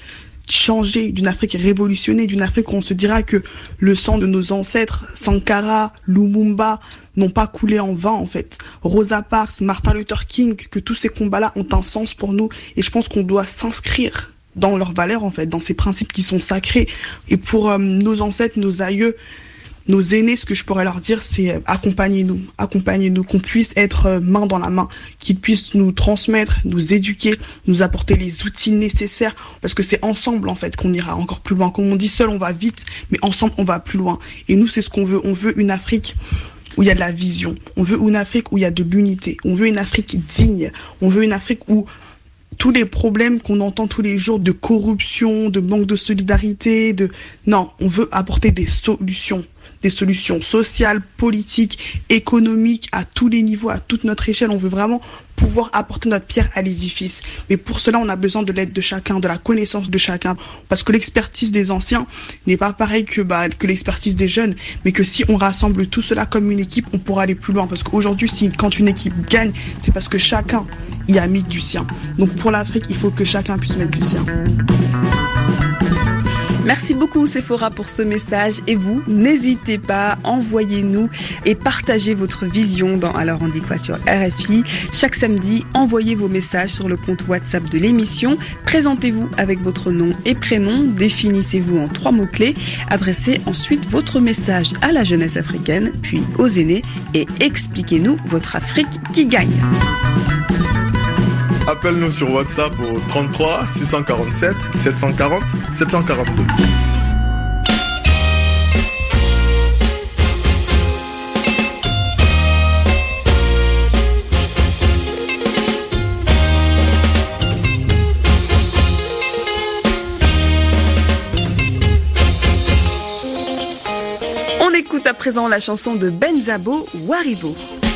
changée, d'une Afrique révolutionnée, d'une Afrique où on se dira que le sang de nos ancêtres, Sankara, Lumumba, n'ont pas coulé en vain en fait. Rosa Parks, Martin Luther King, que tous ces combats-là ont un sens pour nous et je pense qu'on doit s'inscrire dans leurs valeurs en fait, dans ces principes qui sont sacrés. Et pour euh, nos ancêtres, nos aïeux, nos aînés, ce que je pourrais leur dire, c'est euh, accompagnez-nous, accompagnez-nous, qu'on puisse être euh, main dans la main, qu'ils puissent nous transmettre, nous éduquer, nous apporter les outils nécessaires, parce que c'est ensemble en fait qu'on ira encore plus loin. Comme on dit, seul on va vite, mais ensemble on va plus loin. Et nous, c'est ce qu'on veut. On veut une Afrique où il y a de la vision. On veut une Afrique où il y a de l'unité. On veut une Afrique digne. On veut une Afrique où tous les problèmes qu'on entend tous les jours de corruption, de manque de solidarité, de non, on veut apporter des solutions, des solutions sociales, politiques, économiques, à tous les niveaux, à toute notre échelle. On veut vraiment pouvoir apporter notre pierre à l'édifice. Mais pour cela, on a besoin de l'aide de chacun, de la connaissance de chacun, parce que l'expertise des anciens n'est pas pareil que bah, que l'expertise des jeunes, mais que si on rassemble tout cela comme une équipe, on pourra aller plus loin. Parce qu'aujourd'hui, si quand une équipe gagne, c'est parce que chacun y a mis du sien. Donc pour l'Afrique, il faut que chacun puisse mettre du sien. Merci beaucoup Sephora pour ce message et vous, n'hésitez pas, envoyez-nous et partagez votre vision dans Alors on dit quoi sur R F I. Chaque samedi, envoyez vos messages sur le compte WhatsApp de l'émission, présentez-vous avec votre nom et prénom, définissez-vous en trois mots-clés, adressez ensuite votre message à la jeunesse africaine, puis aux aînés et expliquez-nous votre Afrique qui gagne. Appelle-nous sur WhatsApp au trente-trois six cent quarante-sept sept cent quarante sept cent quarante-deux. On écoute à présent la chanson de Benzabo, Waribo.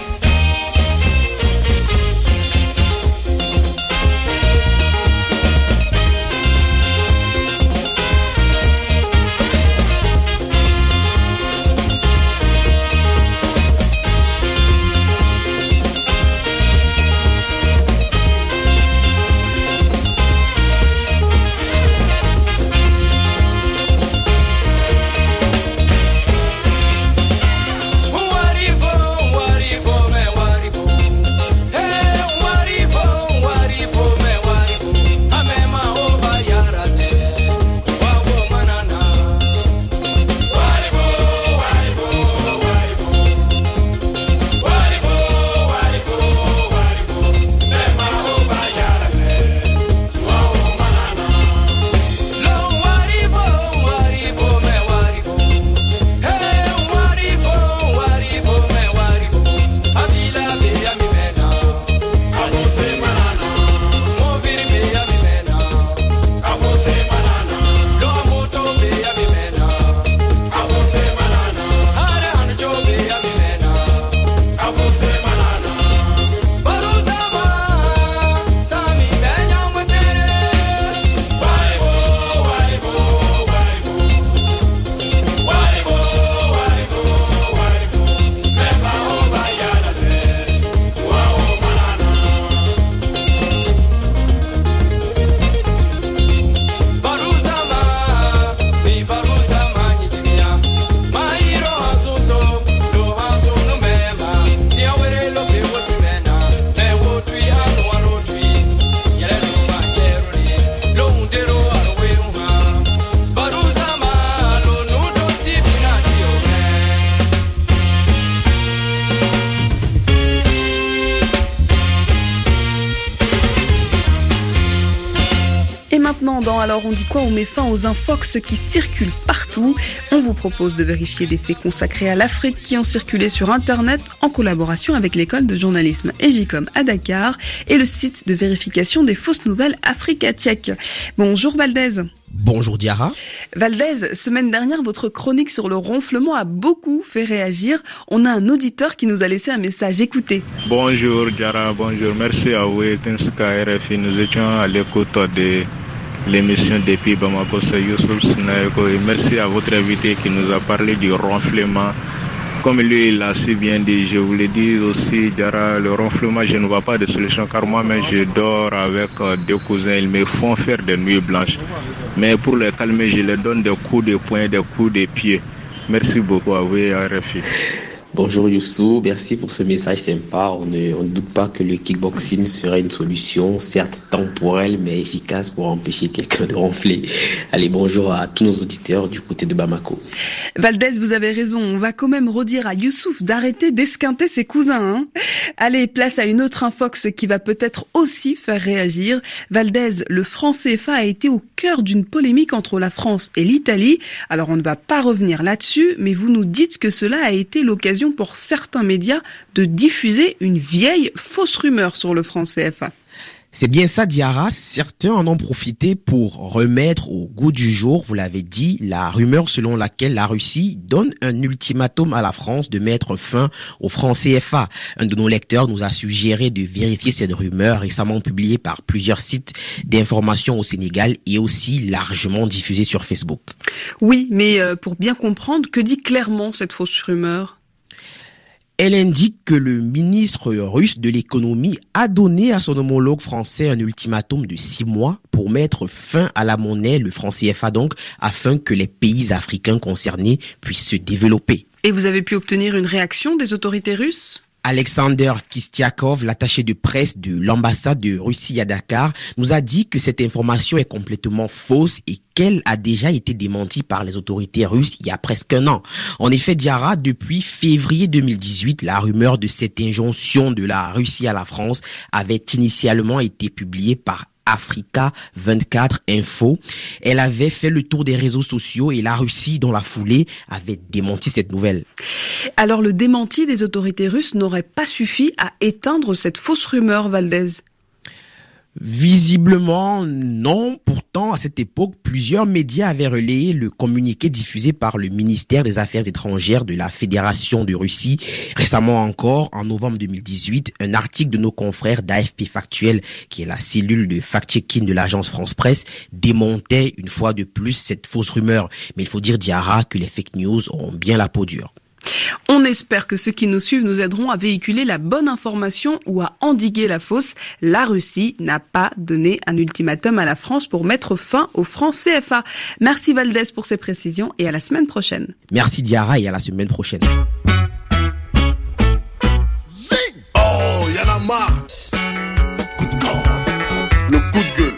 Dans Alors on dit quoi, on met fin aux infox qui circulent partout. On vous propose de vérifier des faits consacrés à l'Afrique qui ont circulé sur Internet en collaboration avec l'école de journalisme Egicom à Dakar et le site de vérification des fausses nouvelles Africa Check. Bonjour Valdez. Bonjour Diarra. Valdez, semaine dernière, votre chronique sur le ronflement a beaucoup fait réagir. On a un auditeur qui nous a laissé un message. Écoutez. Bonjour Diarra, bonjour. Merci à vous, Tinska R F I. Nous étions à l'écoute de l'émission depuis Bamako, c'est Youssouf Sinaeko. Et merci à votre invité qui nous a parlé du ronflement Comme lui, il a si bien dit, je vous le dis aussi, Diarra, le ronflement, je ne vois pas de solution car moi-même je dors avec deux cousins, ils me font faire des nuits blanches. Mais pour les calmer, je leur donne des coups de poing, des coups de pied. Merci beaucoup à vous et à R F I. Bonjour Youssou, merci pour ce message sympa. On ne, on ne doute pas que le kickboxing serait une solution, certes temporelle, mais efficace pour empêcher quelqu'un de ronfler. Allez, bonjour à tous nos auditeurs du côté de Bamako. Valdez, vous avez raison, on va quand même redire à Youssouf d'arrêter d'esquinter ses cousins. Hein. Allez, place à une autre infox qui va peut-être aussi faire réagir. Valdez, le franc C F A a été au cœur d'une polémique entre la France et l'Italie. Alors on ne va pas revenir là-dessus, mais vous nous dites que cela a été l'occasion pour certains médias de diffuser une vieille fausse rumeur sur le franc C F A. C'est bien ça, Diarra. Certains en ont profité pour remettre au goût du jour, vous l'avez dit, la rumeur selon laquelle la Russie donne un ultimatum à la France de mettre fin au franc C F A. Un de nos lecteurs nous a suggéré de vérifier cette rumeur récemment publiée par plusieurs sites d'information au Sénégal et aussi largement diffusée sur Facebook. Oui, mais pour bien comprendre, que dit clairement cette fausse rumeur ? Elle indique que le ministre russe de l'économie a donné à son homologue français un ultimatum de six mois pour mettre fin à la monnaie, le franc C F A donc, afin que les pays africains concernés puissent se développer. Et vous avez pu obtenir une réaction des autorités russes ? Alexander Kistiakov, l'attaché de presse de l'ambassade de Russie à Dakar, nous a dit que cette information est complètement fausse et qu'elle a déjà été démentie par les autorités russes il y a presque un an. En effet, Diarra, depuis février deux mille dix-huit, la rumeur de cette injonction de la Russie à la France avait initialement été publiée par Africa vingt-quatre Info. Elle avait fait le tour des réseaux sociaux et la Russie, dans la foulée, avait démenti cette nouvelle. Alors le démenti des autorités russes n'aurait pas suffi à éteindre cette fausse rumeur, Valdez ? Visiblement, non. Pourtant, à cette époque, plusieurs médias avaient relayé le communiqué diffusé par le ministère des Affaires étrangères de la Fédération de Russie. Récemment encore, en novembre deux mille dix-huit, un article de nos confrères d'A F P Factuel, qui est la cellule de fact-checking de l'agence France Presse, démontait une fois de plus cette fausse rumeur. Mais il faut dire, Diarra, que les fake news ont bien la peau dure. On espère que ceux qui nous suivent nous aideront à véhiculer la bonne information ou à endiguer la fausse. La Russie n'a pas donné un ultimatum à la France pour mettre fin au franc C F A. Merci Valdez pour ces précisions et à la semaine prochaine. Merci Diarra et à la semaine prochaine. Oh, y'en a marre. Coup de gueule. Le coup de gueule.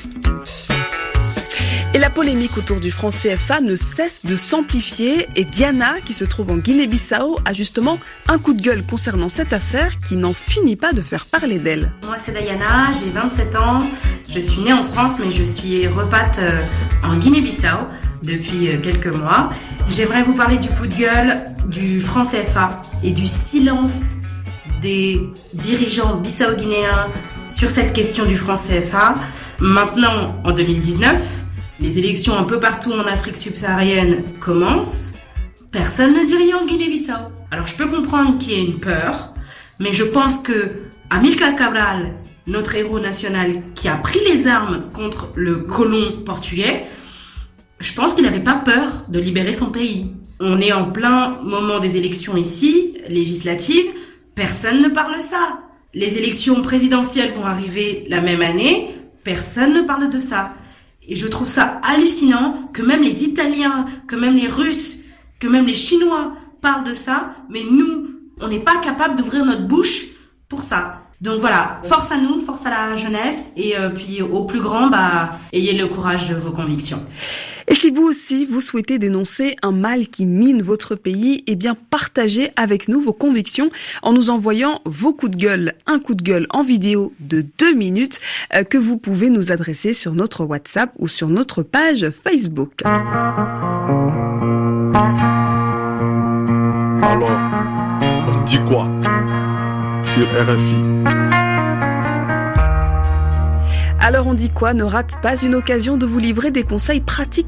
Et la polémique autour du franc C F A ne cesse de s'amplifier et Diana, qui se trouve en Guinée-Bissau, a justement un coup de gueule concernant cette affaire qui n'en finit pas de faire parler d'elle. Moi c'est Diana, j'ai vingt-sept ans, je suis née en France mais je suis repate en Guinée-Bissau depuis quelques mois. J'aimerais vous parler du coup de gueule du franc C F A et du silence des dirigeants bissau-guinéens sur cette question du franc C F A. Maintenant, en deux mille dix-neuf, les élections un peu partout en Afrique subsaharienne commencent. Personne ne dit rien en Guinée-Bissau. Alors je peux comprendre qu'il y ait une peur, mais je pense que Amilcar Cabral, notre héros national qui a pris les armes contre le colon portugais, je pense qu'il n'avait pas peur de libérer son pays. On est en plein moment des élections ici, législatives, personne ne parle de ça. Les élections présidentielles vont arriver la même année, personne ne parle de ça. Et je trouve ça hallucinant que même les Italiens, que même les Russes, que même les Chinois parlent de ça, mais nous, on n'est pas capable d'ouvrir notre bouche pour ça. Donc voilà, force à nous, force à la jeunesse, et euh, puis au plus grand, bah, ayez le courage de vos convictions. Et si vous aussi, vous souhaitez dénoncer un mal qui mine votre pays, eh bien, partagez avec nous vos convictions en nous envoyant vos coups de gueule, un coup de gueule en vidéo de deux minutes euh, que vous pouvez nous adresser sur notre WhatsApp ou sur notre page Facebook. Alors, on dit quoi sur R F I? Alors on dit quoi ne rate pas une occasion de vous livrer des conseils pratiques pour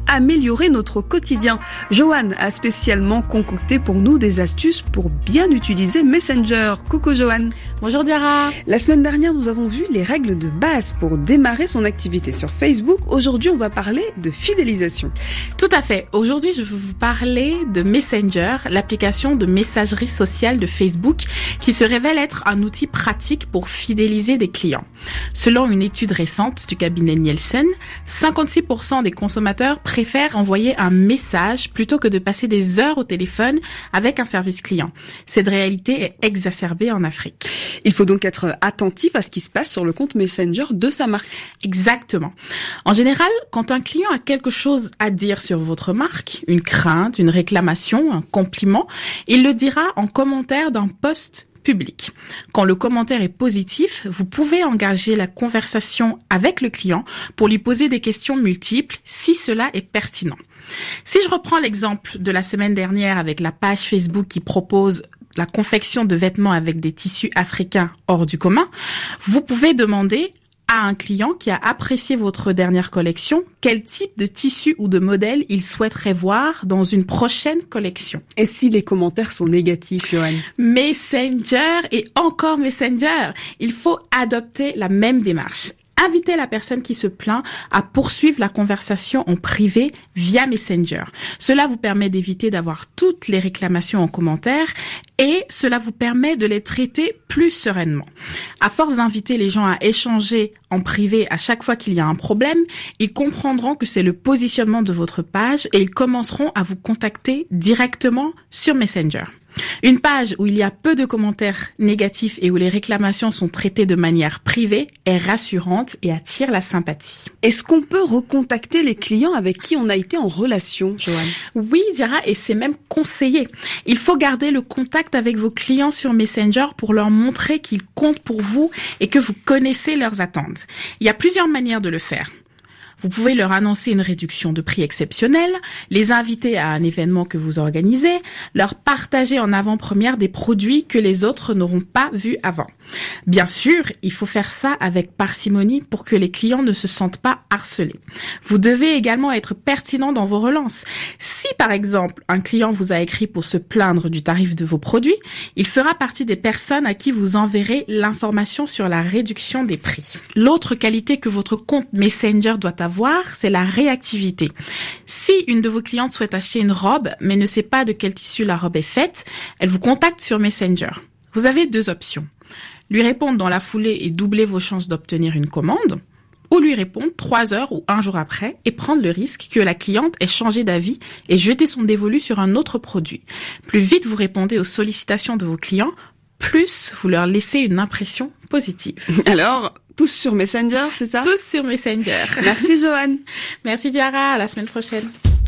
améliorer notre quotidien. Joanne a spécialement concocté pour nous des astuces pour bien utiliser Messenger. Coucou Joanne. Bonjour Diarra. La semaine dernière, nous avons vu les règles de base pour démarrer son activité sur Facebook. Aujourd'hui, on va parler de fidélisation. Tout à fait. Aujourd'hui, je vais vous parler de Messenger, l'application de messagerie sociale de Facebook qui se révèle être un outil pratique pour fidéliser des clients. Selon une étude récente du cabinet Nielsen, cinquante-six pour cent des consommateurs préfèrent envoyer un message plutôt que de passer des heures au téléphone avec un service client. Cette réalité est exacerbée en Afrique. Il faut donc être attentif à ce qui se passe sur le compte Messenger de sa marque. Exactement. En général, quand un client a quelque chose à dire sur votre marque, une crainte, une réclamation, un compliment, il le dira en commentaire d'un post public. Quand le commentaire est positif, vous pouvez engager la conversation avec le client pour lui poser des questions multiples si cela est pertinent. Si je reprends l'exemple de la semaine dernière avec la page Facebook qui propose la confection de vêtements avec des tissus africains hors du commun, vous pouvez demander à un client qui a apprécié votre dernière collection quel type de tissu ou de modèle il souhaiterait voir dans une prochaine collection. Et si les commentaires sont négatifs, Joanne? Messenger et encore Messenger. Il faut adopter la même démarche. Invitez la personne qui se plaint à poursuivre la conversation en privé via Messenger. Cela vous permet d'éviter d'avoir toutes les réclamations en commentaire et cela vous permet de les traiter plus sereinement. À force d'inviter les gens à échanger en privé à chaque fois qu'il y a un problème, ils comprendront que c'est le positionnement de votre page et ils commenceront à vous contacter directement sur Messenger. Une page où il y a peu de commentaires négatifs et où les réclamations sont traitées de manière privée est rassurante et attire la sympathie. Est-ce qu'on peut recontacter les clients avec qui on a été en relation, Joanne? Oui, Diarra, et c'est même conseillé. Il faut garder le contact avec vos clients sur Messenger pour leur montrer qu'ils comptent pour vous et que vous connaissez leurs attentes. Il y a plusieurs manières de le faire. Vous pouvez leur annoncer une réduction de prix exceptionnelle, les inviter à un événement que vous organisez, leur partager en avant-première des produits que les autres n'auront pas vus avant. Bien sûr, il faut faire ça avec parcimonie pour que les clients ne se sentent pas harcelés. Vous devez également être pertinent dans vos relances. Si par exemple, un client vous a écrit pour se plaindre du tarif de vos produits, il fera partie des personnes à qui vous enverrez l'information sur la réduction des prix. L'autre qualité que votre compte Messenger doit avoir, c'est la réactivité. Si une de vos clientes souhaite acheter une robe, mais ne sait pas de quel tissu la robe est faite, elle vous contacte sur Messenger. Vous avez deux options. Lui répondre dans la foulée et doubler vos chances d'obtenir une commande, ou lui répondre trois heures ou un jour après et prendre le risque que la cliente ait changé d'avis et jeté son dévolu sur un autre produit. Plus vite vous répondez aux sollicitations de vos clients, plus vous leur laissez une impression positive. Alors, tous sur Messenger, c'est ça? Tous sur Messenger. Merci Joanne. Merci Diarra, à la semaine prochaine.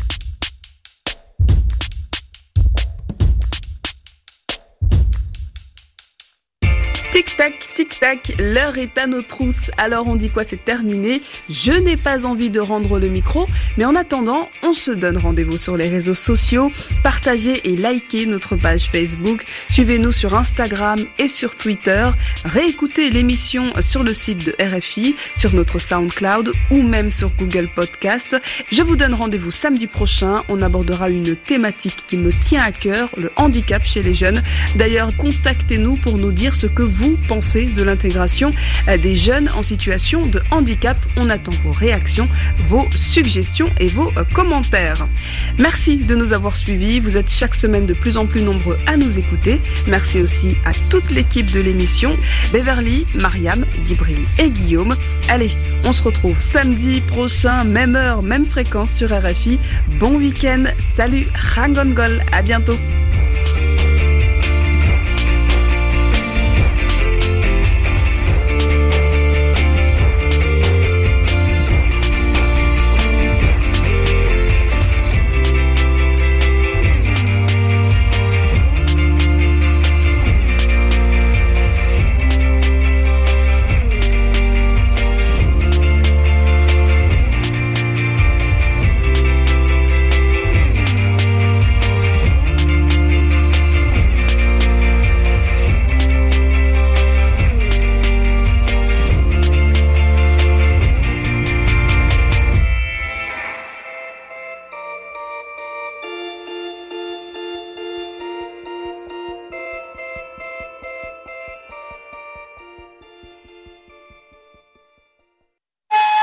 Tic-tac, tic-tac, l'heure est à nos trousses. Alors on dit quoi, c'est terminé. Je n'ai pas envie de rendre le micro, mais en attendant, on se donne rendez-vous sur les réseaux sociaux. Partagez et likez notre page Facebook. Suivez-nous sur Instagram et sur Twitter. Réécoutez l'émission sur le site de R F I, sur notre SoundCloud ou même sur Google Podcast. Je vous donne rendez-vous samedi prochain. On abordera une thématique qui me tient à cœur, le handicap chez les jeunes. D'ailleurs, contactez-nous pour nous dire ce que vous pensez de l'intégration des jeunes en situation de handicap. On attend vos réactions, vos suggestions et vos commentaires. Merci de nous avoir suivis. Vous êtes chaque semaine de plus en plus nombreux à nous écouter. Merci aussi à toute l'équipe de l'émission, Beverly, Mariam, Dibril et Guillaume. Allez, on se retrouve samedi prochain, même heure, même fréquence sur R F I. Bon week-end, salut, Rangongol, à bientôt.